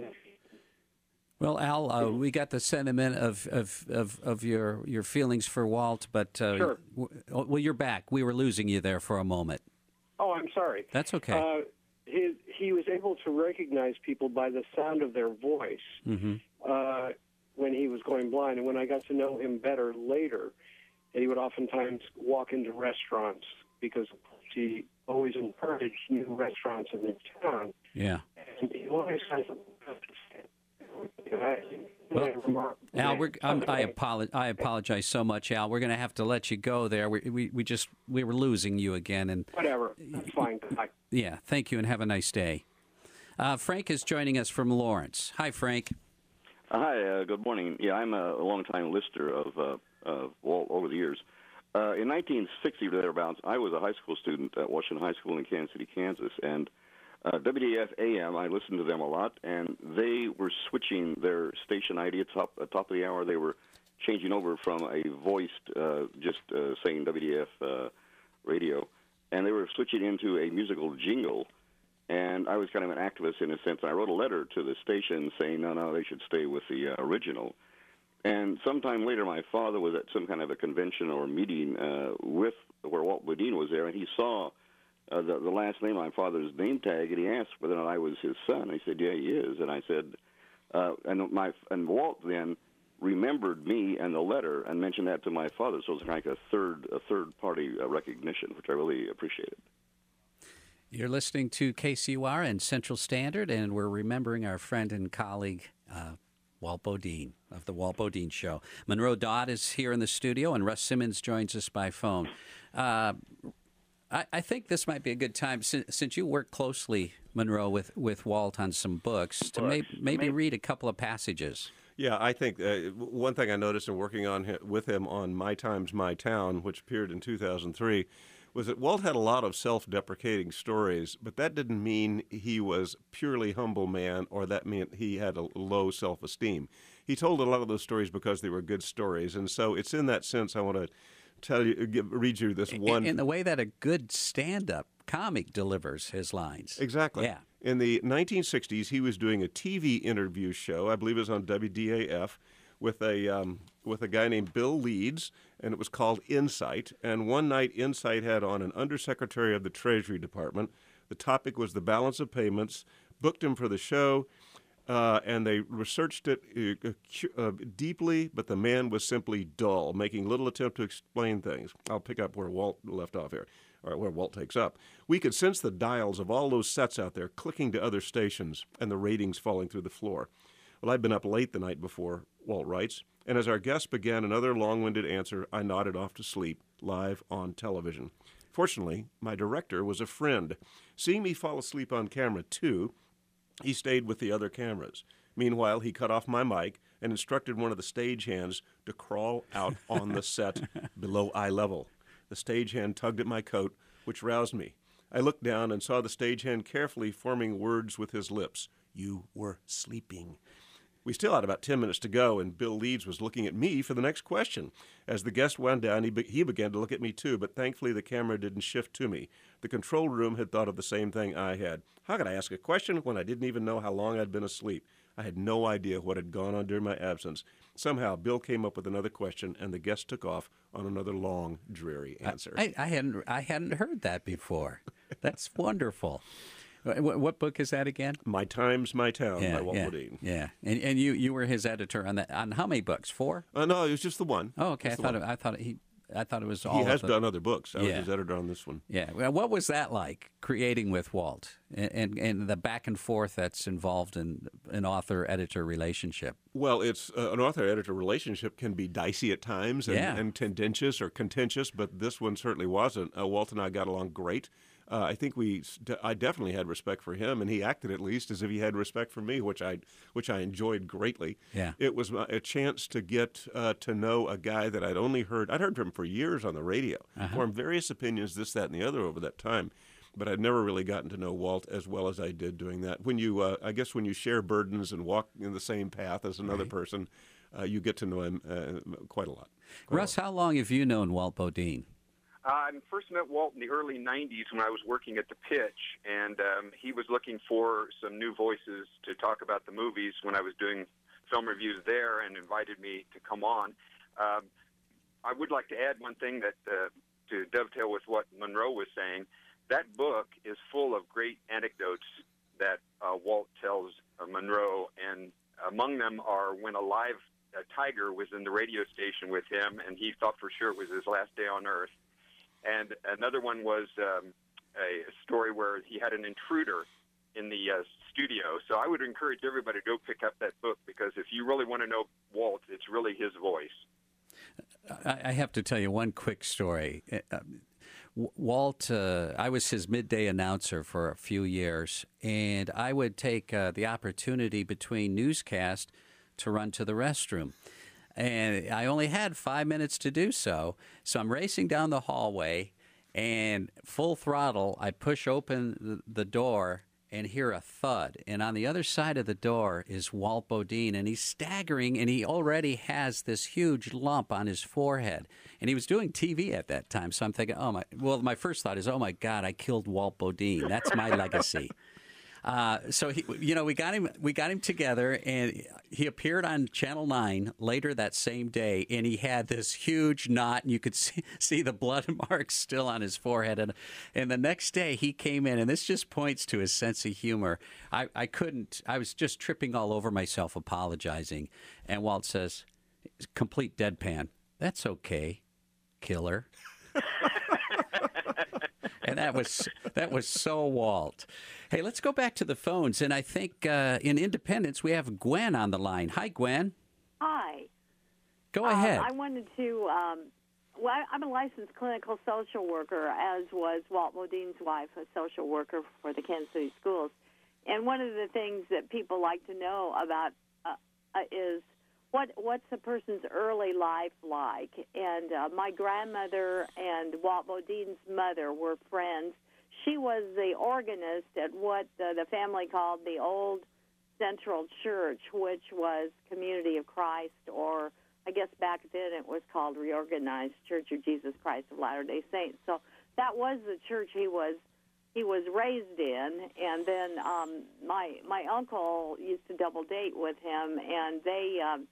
Well, Al, uh, we got the sentiment of, of, of, of your, your feelings for Walt, but uh, Sure. w- well, you're back. We were losing you there for a moment. Oh, I'm sorry. That's okay. Uh, he, he was able to recognize people by the sound of their voice Mm-hmm. uh, when he was going blind. And when I got to know him better later, he would oftentimes walk into restaurants because he always encouraged new restaurants in the town. Yeah. And he always had something to say. Well, Al, we're, I'm, I, apologize, I apologize so much, Al. We're going to have to let you go there. We, we, we just we were losing you again, and Whatever. That's fine. Bye. yeah, thank you, and have a nice day. Uh, Frank is joining us from Lawrence. Hi, Frank. Uh, hi, uh, good morning. Yeah, I'm a, a long-time listener of uh, uh, Walt over the years. Uh, in nineteen sixty, thereabouts, I was a high school student at Washington High School in Kansas City, Kansas, and uh, W D F A M, I listened to them a lot, and they were switching their station I D at top, at top of the hour. They were changing over from a voiced, uh, just uh, saying W D F uh, radio, and they were switching into a musical jingle. And I was kind of an activist in a sense. And I wrote a letter to the station saying, no, no, they should stay with the uh, original. And sometime later, my father was at some kind of a convention or meeting uh, with where Walt Bodine was there, and he saw uh, the, the last name on my father's name tag, and he asked whether or not I was his son. I said, yeah, he is. And I said, uh, and my and Walt then remembered me and the letter and mentioned that to my father. So it was like a third a third party uh, recognition, which I really appreciated. You're listening to K C U R and Central Standard, and we're remembering our friend and colleague, uh, Walt Bodine of the Walt Bodine Show. Monroe Dodd is here in the studio, and Russ Simmons joins us by phone. Uh, I, I think this might be a good time, since, since you work closely, Monroe, with, with Walt on some books, to Books. may, maybe read a couple of passages. Yeah, I think uh, one thing I noticed in working on hi- with him on My Times, My Town, which appeared in two thousand three, was that Walt had a lot of self-deprecating stories, but that didn't mean he was purely humble man, or that meant he had a low self-esteem. He told a lot of those stories because they were good stories, and so it's in that sense I want to tell you, give, read you this one. In, in the way that a good stand-up comic delivers his lines. Exactly. Yeah. In the nineteen sixties, he was doing a T V interview show, I believe it was on W D A F, with a um, with a guy named Bill Leeds, and it was called Insight. And one night, Insight had on an undersecretary of the Treasury Department. The topic was the balance of payments. Booked him for the show, uh, and they researched it uh, uh, deeply, but the man was simply dull, making little attempt to explain things. I'll pick up where Walt left off here, or where Walt takes up. We could sense the dials of all those sets out there clicking to other stations and the ratings falling through the floor. Well, I'd been up late the night before, Walt writes, and as our guest began another long-winded answer, I nodded off to sleep, live on television. Fortunately, my director was a friend. Seeing me fall asleep on camera, too, he stayed with the other cameras. Meanwhile, he cut off my mic and instructed one of the stagehands to crawl out on the set below eye level. The stagehand tugged at my coat, which roused me. I looked down and saw the stagehand carefully forming words with his lips. You were sleeping. We still had about ten minutes to go, and Bill Leeds was looking at me for the next question. As the guest wound down, he, be- he began to look at me too, but thankfully the camera didn't shift to me. The control room had thought of the same thing I had. How could I ask a question when I didn't even know how long I'd been asleep? I had no idea what had gone on during my absence. Somehow, Bill came up with another question, and the guest took off on another long, dreary answer. I, I hadn't I hadn't heard that before. That's wonderful. What, what book is that again? My Times, My Town yeah, by Walt yeah, Bodine. Yeah, and and you, you were his editor on that. On how many books? Four? Uh, no, it was just the one. Oh, okay. Just I thought one. it, I thought he I thought it was all. He of has the, done other books. I yeah. was his editor on this one. Yeah. Well, what was that like, creating with Walt, and and, and the back and forth that's involved in an author-editor relationship? Well, it's uh, an author-editor relationship can be dicey at times and, Yeah. and tendentious or contentious, but this one certainly wasn't. Uh, Walt and I got along great. Uh, I think we, I definitely had respect for him, and he acted at least as if he had respect for me, which I, which I enjoyed greatly. Yeah. It was a chance to get uh, to know a guy that I'd only heard. I'd heard from him for years on the radio, Uh-huh. formed various opinions, this, that, and the other over that time. But I'd never really gotten to know Walt as well as I did doing that. When you, uh, I guess, when you share burdens and walk in the same path as another Right. person, uh, you get to know him uh, quite a lot. Quite a Russ, how long have you known Walt Bodine? Uh, I first met Walt in the early nineties when I was working at The Pitch, and um, he was looking for some new voices to talk about the movies when I was doing film reviews there, and invited me to come on. Um, I would like to add one thing that uh, to dovetail with what Monroe was saying. That book is full of great anecdotes that uh, Walt tells uh, Monroe, and among them are when a live uh, tiger was in the radio station with him, and he thought for sure it was his last day on Earth. And another one was um, a story where he had an intruder in the uh, studio. So I would encourage everybody to go pick up that book, because if you really want to know Walt, it's really his voice. I I have to tell you one quick story. Uh, Walt, uh, I was his midday announcer for a few years, and I would take uh, the opportunity between newscast to run to the restroom. And I only had five minutes to do so, so I'm racing down the hallway, and full throttle, I push open the, the door and hear a thud. And on the other side of the door is Walt Bodine, and he's staggering, and he already has this huge lump on his forehead. And he was doing T V at that time, so I'm thinking, oh, my, well, my first thought is, oh, my God, I killed Walt Bodine. That's my legacy. Uh, so he, you know, we got him. We got him together, and he appeared on Channel Nine later that same day, and he had this huge knot, and you could see, see the blood marks still on his forehead. And and the next day he came in, and this just points to his sense of humor. I, I couldn't. I was just tripping all over myself, apologizing, and Walt says, complete deadpan. That's okay, killer. And that was that was so Walt. Hey, let's go back to the phones, and I think uh, in Independence we have Gwen on the line. Hi, Gwen. Hi. Go ahead. Um, I wanted to. Um, well, I- I'm a licensed clinical social worker, as was Walt Modine's wife, a social worker for the Kansas City schools. And one of the things that people like to know about uh, uh, is what what's a person's early life like. And uh, my grandmother and Walt Modine's mother were friends. She was the organist at what uh, the family called the Old Central Church, which was Community of Christ, or I guess back then it was called Reorganized Church of Jesus Christ of Latter-day Saints. So that was the church he was he was raised in. And then um, my my uncle used to double date with him, and they um,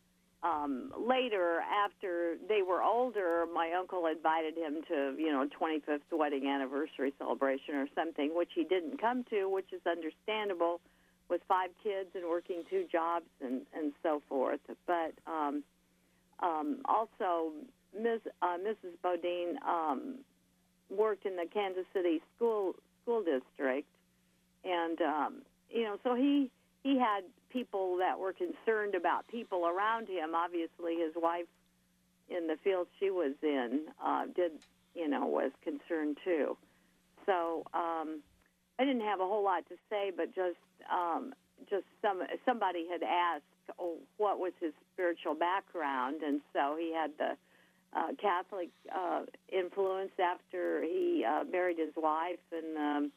um, later, after they were older, my uncle invited him to, you know, twenty-fifth wedding anniversary celebration or something, which he didn't come to, which is understandable, with five kids and working two jobs and, and so forth. But um, um, also, Miz Uh, Missus Bodine um, worked in the Kansas City school school district, and um, you know, so he he had people that were concerned about people around him. Obviously, his wife, in the field she was in, uh, did you know was concerned too. So um, I didn't have a whole lot to say, but just um, just some somebody had asked, oh, what was his spiritual background, and so he had the uh, Catholic uh, influence after he uh, married his wife, and um,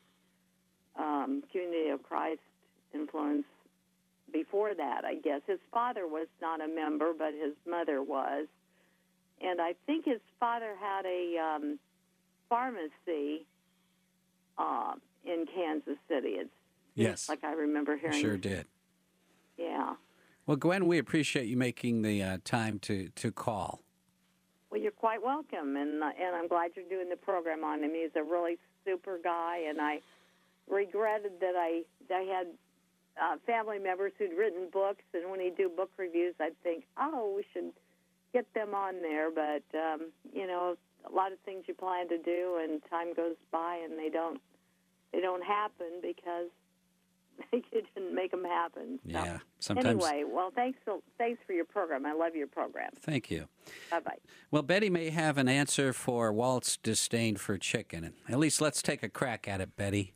um, Community of Christ influence before that, I guess. His father was not a member, but his mother was. And I think his father had a um, pharmacy uh, in Kansas City. It's Yes. like I remember hearing. Sure did. Yeah. Well, Gwen, we appreciate you making the uh, time to, to call. Well, you're quite welcome, and uh, and I'm glad you're doing the program on him. He's a really super guy, and I regretted that I I had uh, family members who'd written books, and when he'd do book reviews, I'd think, oh, we should get them on there. But um, you know, a lot of things you plan to do, and time goes by, and they don't they don't happen because you didn't make them happen. So, Yeah, sometimes- Anyway, well, thanks so, thanks for your program. I love your program. Thank you. Bye-bye. Well, Betty may have an answer for Walt's disdain for chicken. At least let's take a crack at it, Betty.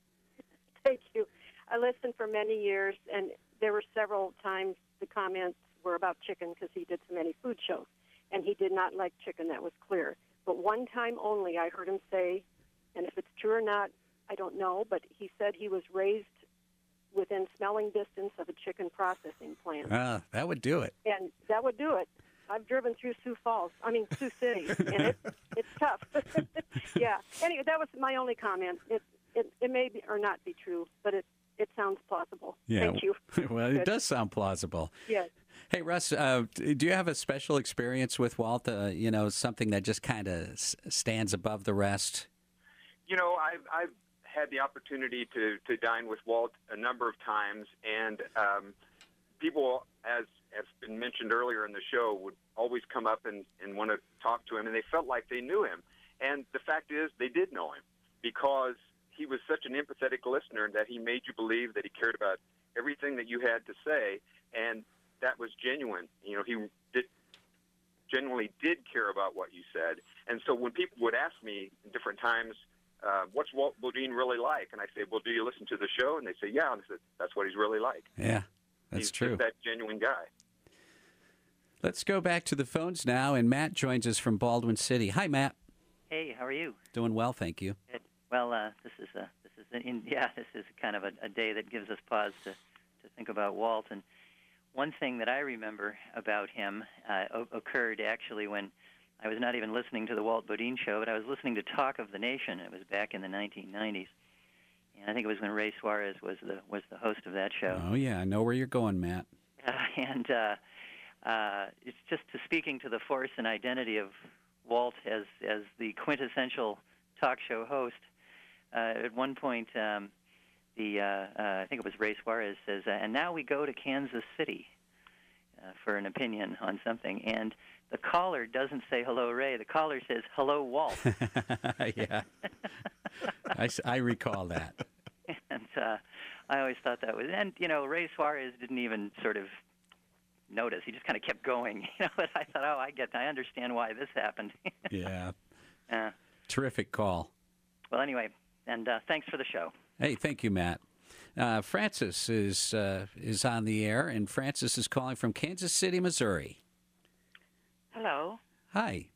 Thank you. I listened for many years, and there were several times the comments were about chicken because he did so many food shows, and he did not like chicken. That was clear. But one time only I heard him say, and if it's true or not, I don't know, but he said he was raised within smelling distance of a chicken processing plant. Ah, that would do it. And that would do it. I've driven through Sioux Falls, I mean Sioux City, and it, it's tough. Yeah. Anyway, that was my only comment. It, it it may be or not be true, but it, it sounds plausible. Yeah. Thank you. Well, it Good. does sound plausible. Yes. Hey, Russ, uh, do you have a special experience with Walt? Uh, you know, something that just kind of s- stands above the rest? You know, I've, I've had the opportunity to, to dine with Walt a number of times, and um, people, as has been mentioned earlier in the show, would always come up and, and want to talk to him, and they felt like they knew him. And the fact is, they did know him because he was such an empathetic listener that he made you believe that he cared about everything that you had to say, and that was genuine. You know, he did genuinely did care about what you said. And so when people would ask me in different times, Uh, what's Walt Bodine really like? And I say, well, do you listen to the show? And they say, yeah. And I said, that's what he's really like. Yeah, that's he's true. Just that genuine guy. Let's go back to the phones now, and Matt joins us from Baldwin City. Hi, Matt. Hey, how are you? Doing well, thank you. Good. Well, uh, this is a this is an in, yeah, this is kind of a, a day that gives us pause to to think about Walt. And one thing that I remember about him uh, o- occurred actually when I was not even listening to the Walt Bodine show, but I was listening to Talk of the Nation. It was back in the nineteen nineties, and I think it was when Ray Suarez was the was the host of that show. Oh, yeah, I know where you're going, Matt. Uh, and uh, uh, it's just to speaking to the force and identity of Walt as as the quintessential talk show host. Uh, at one point, um, the uh, uh, I think it was Ray Suarez says, uh, "And now we go to Kansas City uh, for an opinion on something." And the caller doesn't say hello, Ray. The caller says hello, Walt. Yeah. I, I recall that. And uh, I always thought that was, and you know, Ray Suarez didn't even sort of notice. He just kind of kept going. You know, but I thought, oh, I get, I understand why this happened. Yeah. Uh, Terrific call. well, anyway, and uh, thanks for the show. Hey, thank you, Matt. Uh, Francis is uh, is on the air, and Francis is calling from Kansas City, Missouri. Hello. Hi.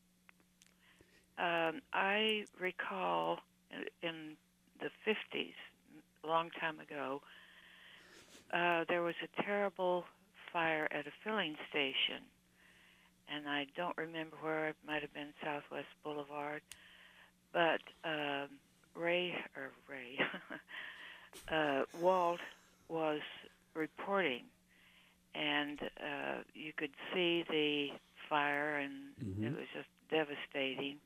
Um, I recall in the fifties, a long time ago, uh, there was a terrible fire at a filling station, and I don't remember where. It might have been Southwest Boulevard, but um, Ray or Ray uh, Walt was reporting, and uh, you could see the fire, and Mhm. it was just devastating.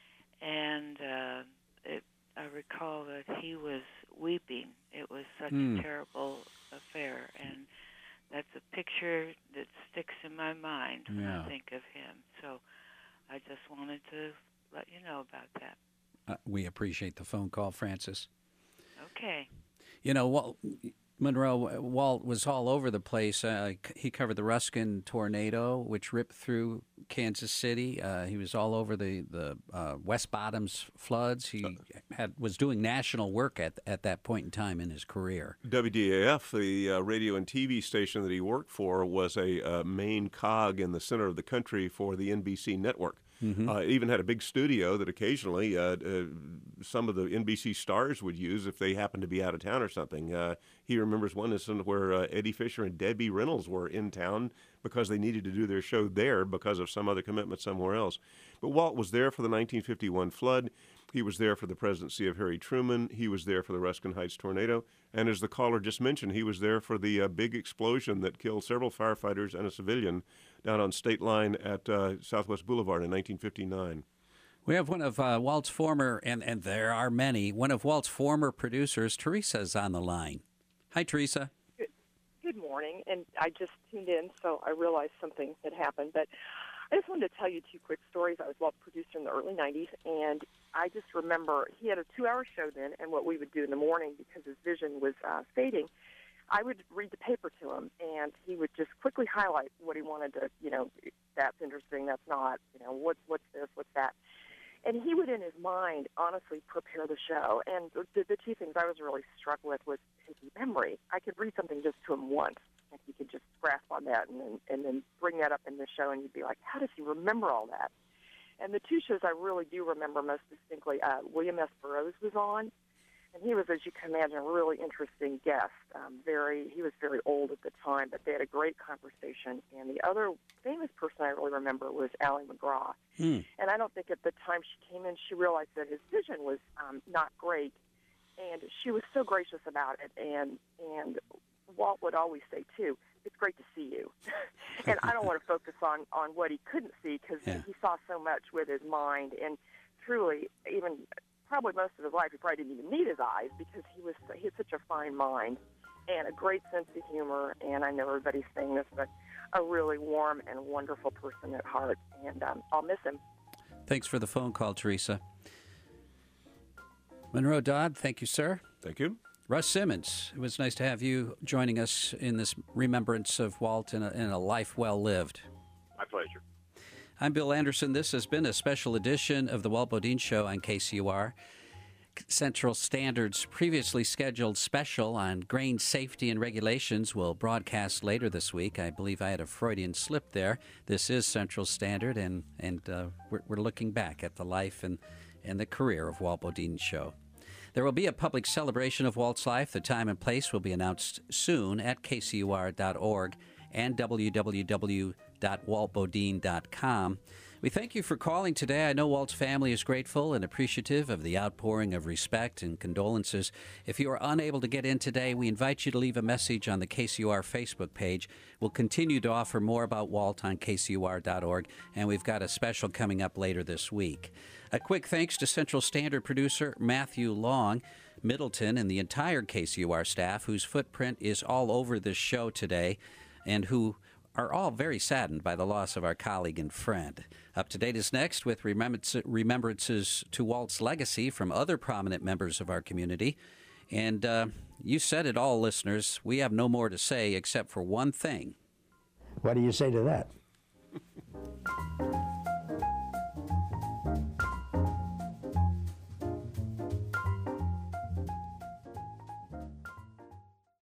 And uh, it, I recall that he was weeping. It was such Hmm. a terrible affair, and that's a picture that sticks in my mind when Yeah. I think of him. So I just wanted to let you know about that. Uh, we appreciate the phone call, Francis. Okay. You know, Walt, Monroe, Walt was all over the place. Uh, he covered the Ruskin tornado, which ripped through Kansas City. Uh, he was all over the the uh, West Bottoms floods. He had was doing national work at at that point in time in his career. W D A F, the uh, radio and T V station that he worked for, was a uh, main cog in the center of the country for the N B C network. Mhm. Uh, even had a big studio that occasionally uh, uh, some of the N B C stars would use if they happened to be out of town or something. Uh, he remembers one incident where uh, Eddie Fisher and Debbie Reynolds were in town because they needed to do their show there because of some other commitment somewhere else. But Walt was there for the nineteen fifty-one flood. He was there for the presidency of Harry Truman. He was there for the Ruskin Heights tornado. And as the caller just mentioned, he was there for the uh, big explosion that killed several firefighters and a civilian down on State Line at uh, Southwest Boulevard in nineteen fifty-nine. We have one of uh, Walt's former, and, and there are many, one of Walt's former producers, Teresa's on the line. Hi, Teresa. Good, good morning, and I just tuned in, so I realized something had happened. But I just wanted to tell you two quick stories. I was Walt's producer in the early nineties, and I just remember he had a two-hour show then, and what we would do in the morning, because his vision was uh, fading, I would read the paper to him, and he would just quickly highlight what he wanted to, you know, that's interesting, that's not, you know, what's, what's this, what's that. And he would, in his mind, honestly prepare the show. And the, the two things I was really struck with was his memory. I could read something just to him once, and he could just grasp on that and then, and then bring that up in the show, and you'd be like, how does he remember all that? And the two shows I really do remember most distinctly, uh, William S. Burroughs was on, and he was, as you can imagine, a really interesting guest. Um, very, he was very old at the time, but they had a great conversation. And the other famous person I really remember was Ally McGraw. Hmm. And I don't think at the time she came in, she realized that his vision was um, not great, and she was so gracious about it. And and Walt would always say too, "It's great to see you." And I don't want to focus on on what he couldn't see, because Yeah. he saw so much with his mind, and truly, even probably most of his life, he probably didn't even need his eyes, because he was he had such a fine mind and a great sense of humor. And I know everybody's saying this, but a really warm and wonderful person at heart. And um, I'll miss him. Thanks for the phone call, Teresa. Monroe Dodd, thank you, sir. Thank you. Russ Simmons, it was nice to have you joining us in this remembrance of Walt in a, in a life well lived. My pleasure. I'm Bill Anderson. This has been a special edition of the Walt Bodine Show on K C U R. Central Standard's previously scheduled special on grain safety and regulations will broadcast later this week. I believe I had a Freudian slip there. This is Central Standard, and, and uh, we're, we're looking back at the life and, and the career of Walt Bodine Show. There will be a public celebration of Walt's life. The time and place will be announced soon at K C U R dot org and w w w dot walt bodine dot com. We thank you for calling today. I know Walt's family is grateful and appreciative of the outpouring of respect and condolences. If you are unable to get in today, we invite you to leave a message on the K C U R Facebook page. We'll continue to offer more about Walt on K C U R dot org, and we've got a special coming up later this week. A quick thanks to Central Standard producer Matthew Long, Middleton, and the entire K C U R staff, whose footprint is all over this show today, and who are all very saddened by the loss of our colleague and friend. Up to Date is next with remembrances to Walt's legacy from other prominent members of our community. And uh, you said it all, listeners. We have no more to say except for one thing. What do you say to that?